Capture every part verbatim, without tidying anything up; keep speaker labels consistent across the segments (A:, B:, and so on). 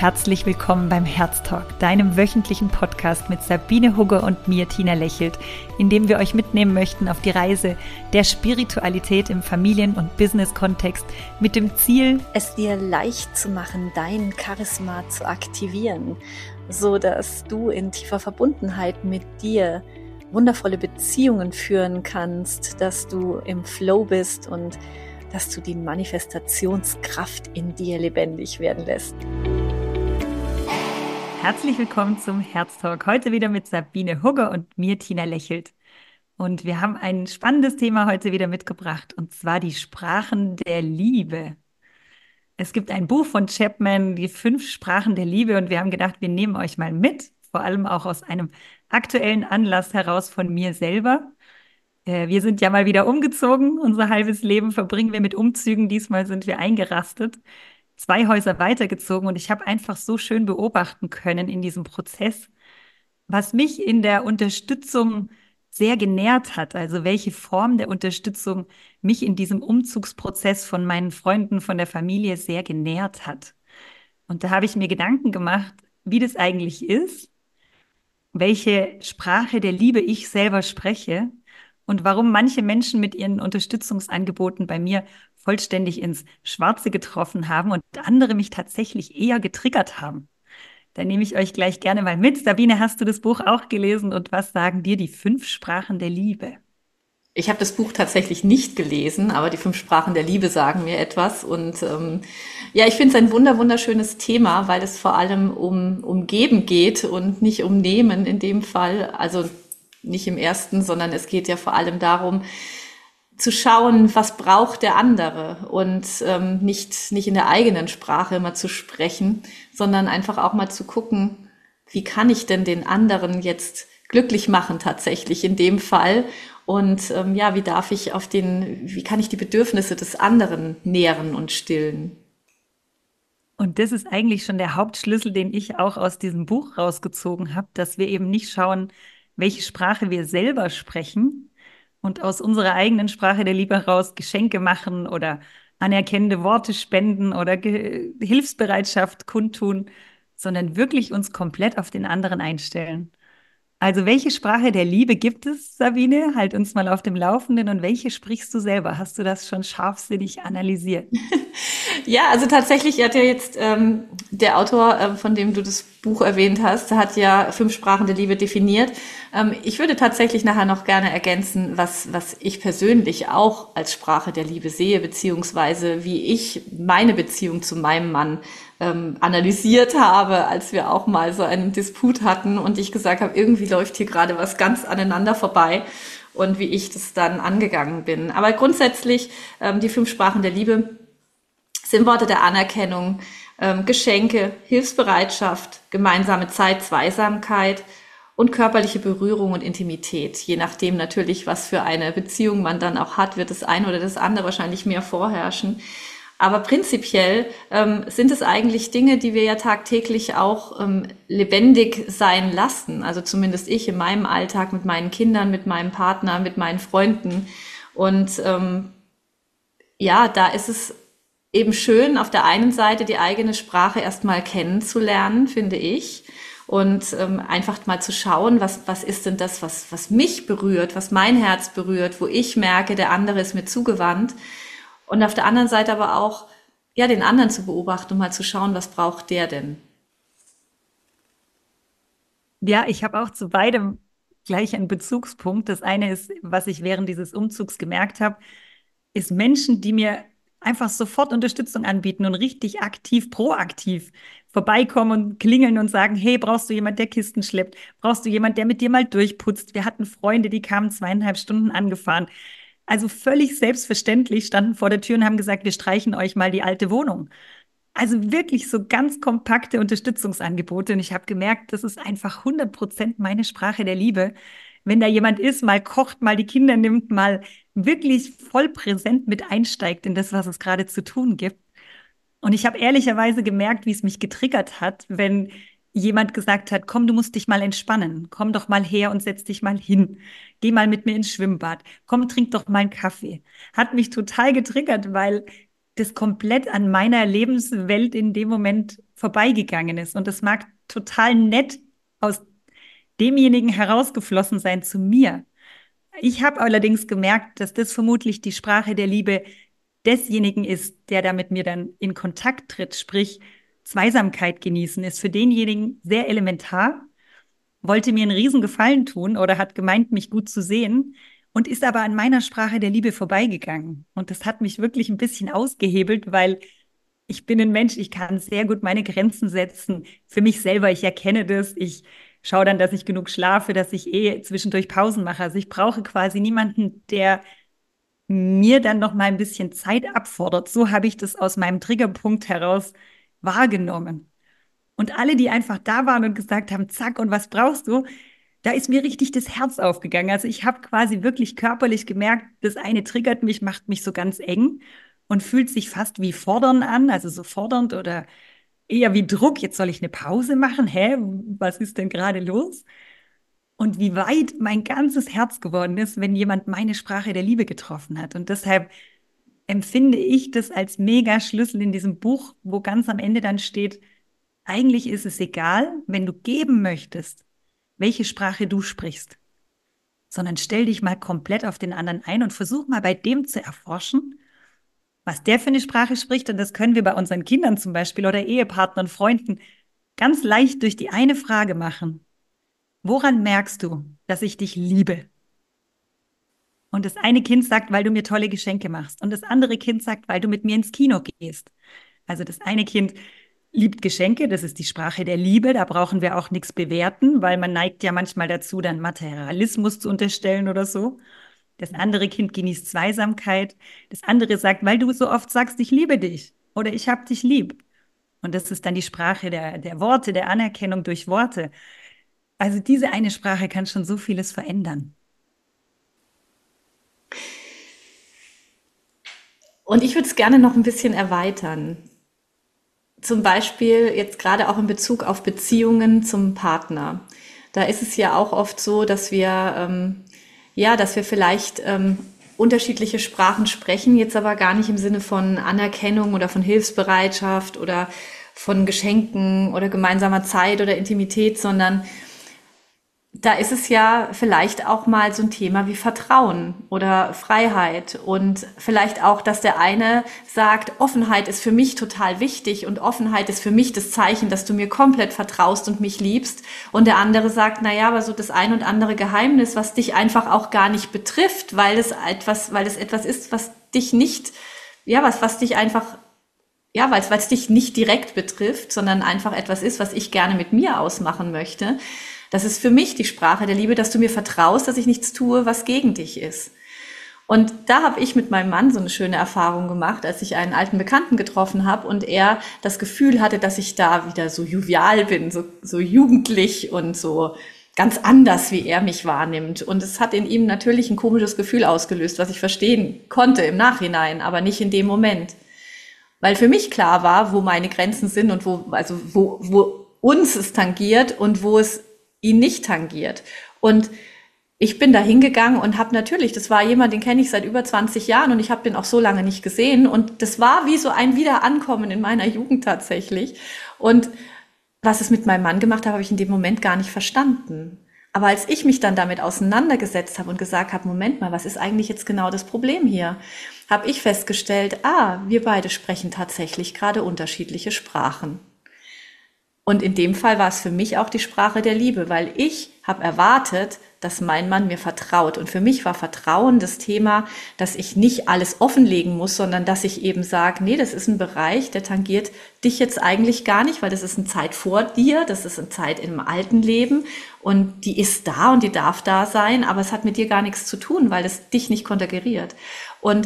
A: herzlich willkommen beim Herztalk, deinem wöchentlichen Podcast mit Sabine Hugger und mir, Tina Lächelt, in dem wir euch mitnehmen möchten auf die Reise der Spiritualität im Familien- und Business-Kontext mit dem Ziel,
B: es dir leicht zu machen, dein Charisma zu aktivieren, so dass du in tiefer Verbundenheit mit dir wundervolle Beziehungen führen kannst, dass du im Flow bist und dass du die Manifestationskraft in dir lebendig werden lässt.
A: Herzlich willkommen zum Herztalk. Heute wieder mit Sabine Hugger und mir, Tina Lächelt. Und wir haben ein spannendes Thema heute wieder mitgebracht, und zwar die Sprachen der Liebe. Es gibt ein Buch von Chapman, die fünf Sprachen der Liebe, und wir haben gedacht, wir nehmen euch mal mit, vor allem auch aus einem aktuellen Anlass heraus von mir selber. Äh, wir sind ja mal wieder umgezogen. Unser halbes Leben verbringen wir mit Umzügen. Diesmal sind wir eingerastet, zwei Häuser weitergezogen, und ich habe einfach so schön beobachten können in diesem Prozess, was mich in der Unterstützung sehr genährt hat. Also welche Form der Unterstützung mich in diesem Umzugsprozess von meinen Freunden, von der Familie sehr genährt hat. Und da habe ich mir Gedanken gemacht, wie das eigentlich ist, welche Sprache der Liebe ich selber spreche und warum manche Menschen mit ihren Unterstützungsangeboten bei mir vollständig ins Schwarze getroffen haben und andere mich tatsächlich eher getriggert haben. Da nehme ich euch gleich gerne mal mit. Sabine, hast du das Buch auch gelesen, und was sagen dir die fünf Sprachen der Liebe?
C: Ich habe das Buch tatsächlich nicht gelesen, aber die fünf Sprachen der Liebe sagen mir etwas. Und ähm, ja, ich finde es ein wunder wunderschönes Thema, weil es vor allem um, um Geben geht und nicht um Nehmen in dem Fall. Also nicht im ersten, sondern es geht ja vor allem darum, zu schauen, was braucht der andere, und ähm, nicht, nicht in der eigenen Sprache immer zu sprechen, sondern einfach auch mal zu gucken, wie kann ich denn den anderen jetzt glücklich machen tatsächlich in dem Fall, und ähm, ja, wie darf ich auf den, wie kann ich die Bedürfnisse des anderen nähren und stillen?
A: Und das ist eigentlich schon der Hauptschlüssel, den ich auch aus diesem Buch rausgezogen habe, dass wir eben nicht schauen, welche Sprache wir selber sprechen und aus unserer eigenen Sprache der Liebe heraus Geschenke machen oder anerkennende Worte spenden oder Ge- Hilfsbereitschaft kundtun, sondern wirklich uns komplett auf den anderen einstellen. Also welche Sprache der Liebe gibt es, Sabine? Halt uns mal auf dem Laufenden. Und welche sprichst du selber? Hast du das schon scharfsinnig analysiert?
C: Ja, also tatsächlich hat ja jetzt ähm, der Autor, äh, von dem du das Buch erwähnt hast, hat ja fünf Sprachen der Liebe definiert. Ähm, ich würde tatsächlich nachher noch gerne ergänzen, was, was ich persönlich auch als Sprache der Liebe sehe, beziehungsweise wie ich meine Beziehung zu meinem Mann ähm, analysiert habe, als wir auch mal so einen Disput hatten und ich gesagt habe, irgendwie läuft hier gerade was ganz aneinander vorbei, und wie ich das dann angegangen bin. Aber grundsätzlich ähm, die fünf Sprachen der Liebe sind Worte der Anerkennung, ähm, Geschenke, Hilfsbereitschaft, gemeinsame Zeit, Zweisamkeit und körperliche Berührung und Intimität. Je nachdem natürlich, was für eine Beziehung man dann auch hat, wird das eine oder das andere wahrscheinlich mehr vorherrschen. Aber prinzipiell ähm, sind es eigentlich Dinge, die wir ja tagtäglich auch ähm, lebendig sein lassen. Also zumindest ich in meinem Alltag mit meinen Kindern, mit meinem Partner, mit meinen Freunden. Und ähm, ja, da ist es eben schön, auf der einen Seite die eigene Sprache erstmal kennenzulernen, finde ich, und ähm, einfach mal zu schauen, was, was ist denn das, was, was mich berührt, was mein Herz berührt, wo ich merke, der andere ist mir zugewandt, und auf der anderen Seite aber auch, ja, den anderen zu beobachten und mal zu schauen, was braucht der denn?
A: Ja, ich habe auch zu beidem gleich einen Bezugspunkt. Das eine ist, was ich während dieses Umzugs gemerkt habe, ist Menschen, die mir einfach sofort Unterstützung anbieten und richtig aktiv, proaktiv vorbeikommen und klingeln und sagen, hey, brauchst du jemand, der Kisten schleppt? Brauchst du jemand, der mit dir mal durchputzt? Wir hatten Freunde, die kamen zweieinhalb Stunden angefahren. Also völlig selbstverständlich standen vor der Tür und haben gesagt, wir streichen euch mal die alte Wohnung. Also wirklich so ganz kompakte Unterstützungsangebote. Und ich habe gemerkt, das ist einfach hundert Prozent meine Sprache der Liebe. Wenn da jemand ist, mal kocht, mal die Kinder nimmt, mal wirklich voll präsent mit einsteigt in das, was es gerade zu tun gibt. Und ich habe ehrlicherweise gemerkt, wie es mich getriggert hat, wenn jemand gesagt hat, komm, du musst dich mal entspannen. Komm doch mal her und setz dich mal hin. Geh mal mit mir ins Schwimmbad. Komm, trink doch mal einen Kaffee. Hat mich total getriggert, weil das komplett an meiner Lebenswelt in dem Moment vorbeigegangen ist. Und es mag total nett aus demjenigen herausgeflossen sein zu mir. Ich habe allerdings gemerkt, dass das vermutlich die Sprache der Liebe desjenigen ist, der da mit mir dann in Kontakt tritt, sprich Zweisamkeit genießen, ist für denjenigen sehr elementar, wollte mir einen Riesengefallen tun oder hat gemeint, mich gut zu sehen und ist aber an meiner Sprache der Liebe vorbeigegangen. Und das hat mich wirklich ein bisschen ausgehebelt, weil ich bin ein Mensch, ich kann sehr gut meine Grenzen setzen. Für mich selber, ich erkenne das, ich schaue dann, dass ich genug schlafe, dass ich eh zwischendurch Pausen mache. Also ich brauche quasi niemanden, der mir dann noch mal ein bisschen Zeit abfordert. So habe ich das aus meinem Triggerpunkt heraus wahrgenommen. Und alle, die einfach da waren und gesagt haben, zack, und was brauchst du? Da ist mir richtig das Herz aufgegangen. Also ich habe quasi wirklich körperlich gemerkt, das eine triggert mich, macht mich so ganz eng und fühlt sich fast wie fordern an, also so fordernd oder eher wie Druck. Jetzt soll ich eine Pause machen? Hä? Was ist denn gerade los? Und wie weit mein ganzes Herz geworden ist, wenn jemand meine Sprache der Liebe getroffen hat. Und deshalb empfinde ich das als mega Schlüssel in diesem Buch, wo ganz am Ende dann steht, eigentlich ist es egal, wenn du geben möchtest, welche Sprache du sprichst, sondern stell dich mal komplett auf den anderen ein und versuch mal bei dem zu erforschen, was der für eine Sprache spricht. Und das können wir bei unseren Kindern zum Beispiel oder Ehepartnern, Freunden ganz leicht durch die eine Frage machen. Woran merkst du, dass ich dich liebe? Und das eine Kind sagt, weil du mir tolle Geschenke machst. Und das andere Kind sagt, weil du mit mir ins Kino gehst. Also das eine Kind liebt Geschenke, das ist die Sprache der Liebe. Da brauchen wir auch nichts bewerten, weil man neigt ja manchmal dazu, dann Materialismus zu unterstellen oder so. Das andere Kind genießt Zweisamkeit. Das andere sagt, weil du so oft sagst, ich liebe dich oder ich hab dich lieb. Und das ist dann die Sprache der, der Worte, der Anerkennung durch Worte. Also diese eine Sprache kann schon so vieles verändern.
C: Und ich würde es gerne noch ein bisschen erweitern. Zum Beispiel jetzt gerade auch in Bezug auf Beziehungen zum Partner. Da ist es ja auch oft so, dass wir, ähm, ja, dass wir vielleicht ähm, unterschiedliche Sprachen sprechen, jetzt aber gar nicht im Sinne von Anerkennung oder von Hilfsbereitschaft oder von Geschenken oder gemeinsamer Zeit oder Intimität, sondern da ist es ja vielleicht auch mal so ein Thema wie Vertrauen oder Freiheit und vielleicht auch, dass der eine sagt, Offenheit ist für mich total wichtig und Offenheit ist für mich das Zeichen, dass du mir komplett vertraust und mich liebst, und der andere sagt, na ja, aber so das ein und andere Geheimnis, was dich einfach auch gar nicht betrifft, weil es etwas, weil es etwas ist, was dich nicht, ja, was, was dich einfach, ja, weil es, weil es dich nicht direkt betrifft, sondern einfach etwas ist, was ich gerne mit mir ausmachen möchte. Das ist für mich die Sprache der Liebe, dass du mir vertraust, dass ich nichts tue, was gegen dich ist. Und da habe ich mit meinem Mann so eine schöne Erfahrung gemacht, als ich einen alten Bekannten getroffen habe und er das Gefühl hatte, dass ich da wieder so jovial bin, so, so jugendlich und so ganz anders, wie er mich wahrnimmt. Und es hat in ihm natürlich ein komisches Gefühl ausgelöst, was ich verstehen konnte im Nachhinein, aber nicht in dem Moment. Weil für mich klar war, wo meine Grenzen sind und wo, also wo, wo uns es tangiert und wo es ihn nicht tangiert. Und ich bin da hingegangen und habe natürlich, das war jemand, den kenne ich seit über zwanzig Jahren und ich habe den auch so lange nicht gesehen. Und das war wie so ein Wiederankommen in meiner Jugend tatsächlich. Und was es mit meinem Mann gemacht hat, habe ich in dem Moment gar nicht verstanden. Aber als ich mich dann damit auseinandergesetzt habe und gesagt habe, Moment mal, was ist eigentlich jetzt genau das Problem hier, habe ich festgestellt, ah, wir beide sprechen tatsächlich gerade unterschiedliche Sprachen. Und in dem Fall war es für mich auch die Sprache der Liebe, weil ich habe erwartet, dass mein Mann mir vertraut. Und für mich war Vertrauen das Thema, dass ich nicht alles offenlegen muss, sondern dass ich eben sage, nee, das ist ein Bereich, der tangiert dich jetzt eigentlich gar nicht, weil das ist eine Zeit vor dir, das ist eine Zeit im alten Leben und die ist da und die darf da sein, aber es hat mit dir gar nichts zu tun, weil es dich nicht konterkariert. Und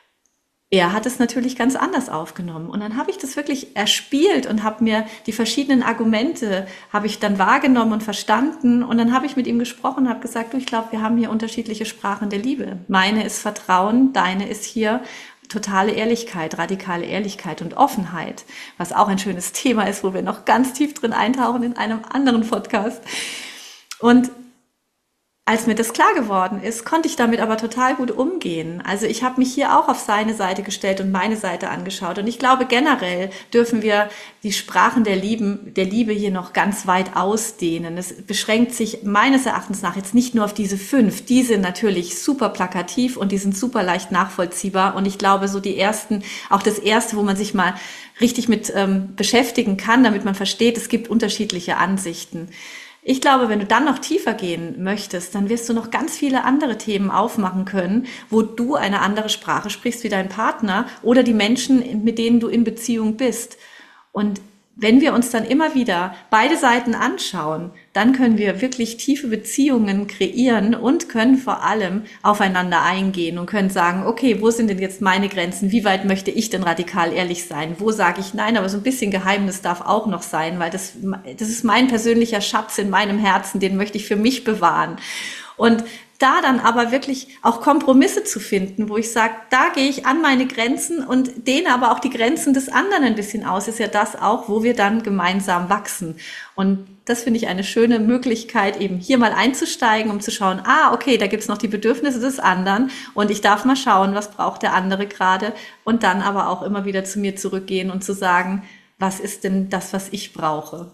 C: er hat es natürlich ganz anders aufgenommen. Und dann habe ich das wirklich erspielt und habe mir die verschiedenen Argumente, habe ich dann wahrgenommen und verstanden. Und dann habe ich mit ihm gesprochen und habe gesagt, du, ich glaube, wir haben hier unterschiedliche Sprachen der Liebe. Meine ist Vertrauen, deine ist hier totale Ehrlichkeit, radikale Ehrlichkeit und Offenheit, was auch ein schönes Thema ist, wo wir noch ganz tief drin eintauchen in einem anderen Podcast. Und als mir das klar geworden ist, konnte ich damit aber total gut umgehen. Also ich habe mich hier auch auf seine Seite gestellt und meine Seite angeschaut. Und ich glaube, generell dürfen wir die Sprachen der Liebe, der Liebe hier noch ganz weit ausdehnen. Es beschränkt sich meines Erachtens nach jetzt nicht nur auf diese fünf. Die sind natürlich super plakativ und die sind super leicht nachvollziehbar. Und ich glaube, so die ersten, auch das erste, wo man sich mal richtig mit ähm, beschäftigen kann, damit man versteht, es gibt unterschiedliche Ansichten. Ich glaube, wenn du dann noch tiefer gehen möchtest, dann wirst du noch ganz viele andere Themen aufmachen können, wo du eine andere Sprache sprichst wie dein Partner oder die Menschen, mit denen du in Beziehung bist. Und wenn wir uns dann immer wieder beide Seiten anschauen, dann können wir wirklich tiefe Beziehungen kreieren und können vor allem aufeinander eingehen und können sagen, okay, wo sind denn jetzt meine Grenzen? Wie weit möchte ich denn radikal ehrlich sein? Wo sage ich nein? Aber so ein bisschen Geheimnis darf auch noch sein, weil das, das ist mein persönlicher Schatz in meinem Herzen, den möchte ich für mich bewahren. Und da dann aber wirklich auch Kompromisse zu finden, wo ich sage, da gehe ich an meine Grenzen und dehne aber auch die Grenzen des anderen ein bisschen aus, ist ja das auch, wo wir dann gemeinsam wachsen. Und das finde ich eine schöne Möglichkeit, eben hier mal einzusteigen, um zu schauen, ah, okay, da gibt's noch die Bedürfnisse des anderen und ich darf mal schauen, was braucht der andere gerade und dann aber auch immer wieder zu mir zurückgehen und zu sagen, was ist denn das, was ich brauche?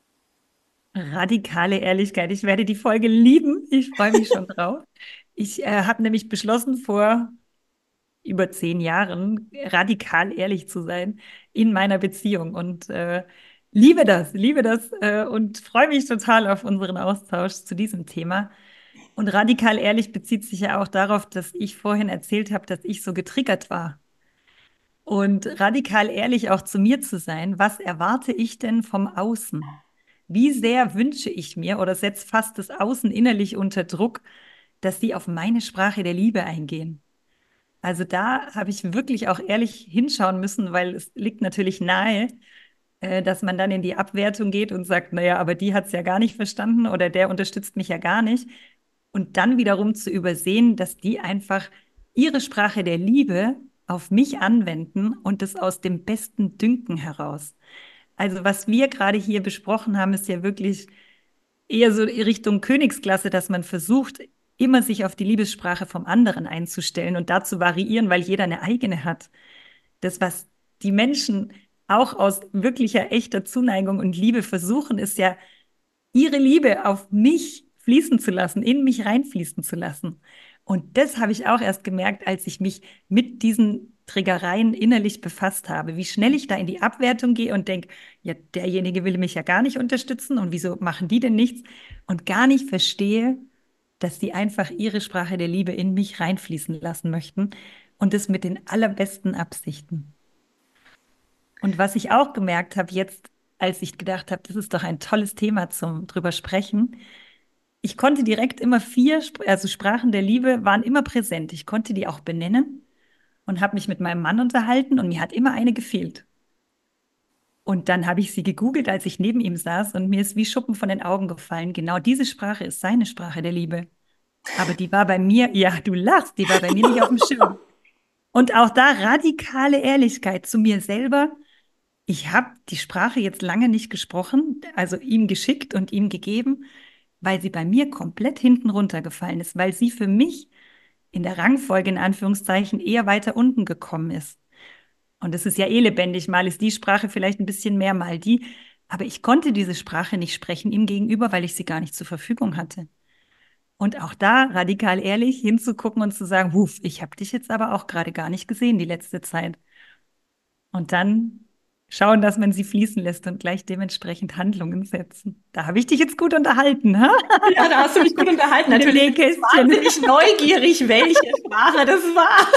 A: Radikale Ehrlichkeit. Ich werde die Folge lieben. Ich freue mich schon drauf. Ich äh, habe nämlich beschlossen, vor über zehn Jahren radikal ehrlich zu sein in meiner Beziehung und äh, liebe das, liebe das äh, und freue mich total auf unseren Austausch zu diesem Thema. Und radikal ehrlich bezieht sich ja auch darauf, dass ich vorhin erzählt habe, dass ich so getriggert war. Und radikal ehrlich auch zu mir zu sein, was erwarte ich denn vom Außen? Wie sehr wünsche ich mir oder setze fast das Außen innerlich unter Druck, dass sie auf meine Sprache der Liebe eingehen? Also da habe ich wirklich auch ehrlich hinschauen müssen, weil es liegt natürlich nahe, äh, dass man dann in die Abwertung geht und sagt, naja, aber die hat es ja gar nicht verstanden oder der unterstützt mich ja gar nicht. Und dann wiederum zu übersehen, dass die einfach ihre Sprache der Liebe auf mich anwenden und das aus dem besten Dünken heraus. Also was wir gerade hier besprochen haben, ist ja wirklich eher so Richtung Königsklasse, dass man versucht, immer sich auf die Liebessprache vom anderen einzustellen und da zu variieren, weil jeder eine eigene hat. Das, was die Menschen auch aus wirklicher, echter Zuneigung und Liebe versuchen, ist ja, ihre Liebe auf mich fließen zu lassen, in mich reinfließen zu lassen. Und das habe ich auch erst gemerkt, als ich mich mit diesen Triggereien innerlich befasst habe, wie schnell ich da in die Abwertung gehe und denke, ja, derjenige will mich ja gar nicht unterstützen und wieso machen die denn nichts? Und gar nicht verstehe, dass die einfach ihre Sprache der Liebe in mich reinfließen lassen möchten und das mit den allerbesten Absichten. Und was ich auch gemerkt habe jetzt, als ich gedacht habe, das ist doch ein tolles Thema zum drüber sprechen. Ich konnte direkt immer vier, also Sprachen der Liebe waren immer präsent. Ich konnte die auch benennen und habe mich mit meinem Mann unterhalten und mir hat immer eine gefehlt. Und dann habe ich sie gegoogelt, als ich neben ihm saß und mir ist wie Schuppen von den Augen gefallen. Genau diese Sprache ist seine Sprache der Liebe. Aber die war bei mir, ja, du lachst, die war bei mir nicht auf dem Schirm. Und auch da radikale Ehrlichkeit zu mir selber. Ich habe die Sprache jetzt lange nicht gesprochen, also ihm geschickt und ihm gegeben, weil sie bei mir komplett hinten runtergefallen ist, weil sie für mich in der Rangfolge in Anführungszeichen eher weiter unten gekommen ist. Und es ist ja eh lebendig, mal ist die Sprache vielleicht ein bisschen mehr, mal die. Aber ich konnte diese Sprache nicht sprechen ihm gegenüber, weil ich sie gar nicht zur Verfügung hatte. Und auch da radikal ehrlich hinzugucken und zu sagen, Huf, ich habe dich jetzt aber auch gerade gar nicht gesehen die letzte Zeit. Und dann schauen, dass man sie fließen lässt und gleich dementsprechend Handlungen setzen. Da habe ich dich jetzt gut unterhalten, ha?
C: Ja, da hast du mich gut unterhalten. Natürlich bin ich wahnsinnig neugierig, welche Sprache das war.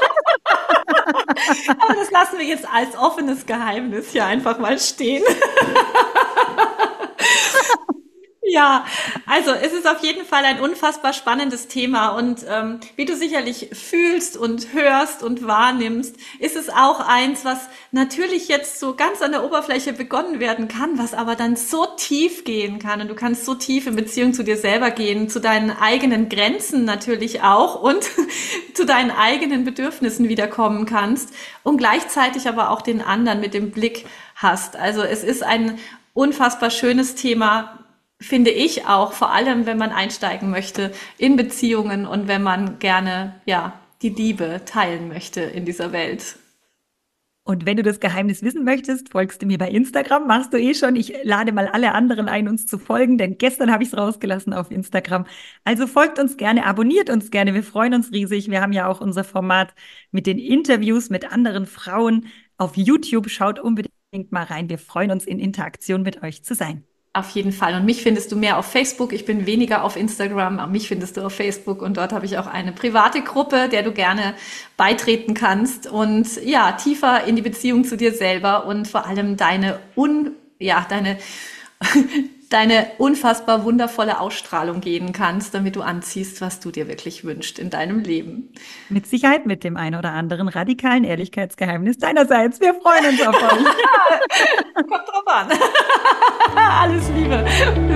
C: Aber das lassen wir jetzt als offenes Geheimnis hier einfach mal stehen. Ja, also es ist auf jeden Fall ein unfassbar spannendes Thema und ähm, wie du sicherlich fühlst und hörst und wahrnimmst, ist es auch eins, was natürlich jetzt so ganz an der Oberfläche begonnen werden kann, was aber dann so tief gehen kann und du kannst so tief in Beziehung zu dir selber gehen, zu deinen eigenen Grenzen natürlich auch und zu deinen eigenen Bedürfnissen wiederkommen kannst und gleichzeitig aber auch den anderen mit dem Blick hast. Also es ist ein unfassbar schönes Thema, finde ich auch, vor allem wenn man einsteigen möchte in Beziehungen und wenn man gerne, ja, die Liebe teilen möchte in dieser Welt.
A: Und wenn du das Geheimnis wissen möchtest, folgst du mir bei Instagram, machst du eh schon. Ich lade mal alle anderen ein, uns zu folgen, denn gestern habe ich es rausgelassen auf Instagram. Also folgt uns gerne, abonniert uns gerne, wir freuen uns riesig. Wir haben ja auch unser Format mit den Interviews mit anderen Frauen auf YouTube. Schaut unbedingt mal rein. Wir freuen uns, in Interaktion mit euch zu sein.
C: Auf jeden Fall. Und mich findest du mehr auf Facebook. Ich bin weniger auf Instagram. Aber mich findest du auf Facebook. Und dort habe ich auch eine private Gruppe, der du gerne beitreten kannst. Und ja, tiefer in die Beziehung zu dir selber und vor allem deine un, ja, deine, deine unfassbar wundervolle Ausstrahlung gehen kannst, damit du anziehst, was du dir wirklich wünschst in deinem Leben.
A: Mit Sicherheit mit dem ein oder anderen radikalen Ehrlichkeitsgeheimnis deinerseits. Wir freuen uns auf euch.
C: Kommt drauf an. Alles Liebe.